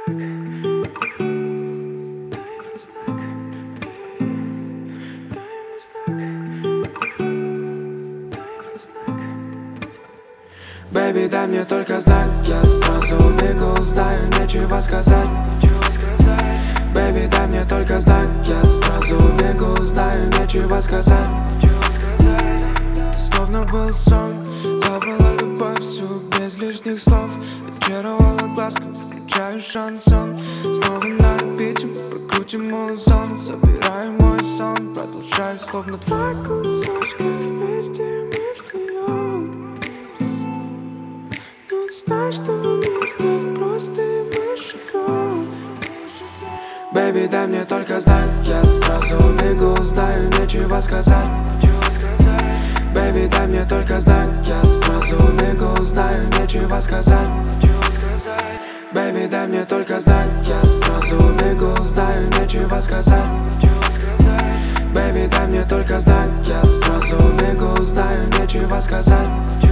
Baby, дай мне только знак, я сразу убегу, знаю, нечего сказать. Baby, дай мне только знак, я сразу убегу, знаю, нечего сказать. Ты словно был сон, забыла любовь всю без лишних слов. Очаровала глазком, включаю шансон. Снова на репите, прокрутим музон. Забираю мой сон, продолжаю словно два кусочка вместе мы вдвоем. Но знай, что мир так прост, и мы живем. Baby, дай мне только знак, я сразу убегу, знаю, нечего сказать. Baby, дай мне только знак, я сразу убегу, знаю, нечего сказать. Baby, дай мне только знак, я сразу убегу, знаю, нечего сказать. Baby, дай мне только знак, я сразу убегу, знаю, нечего сказать.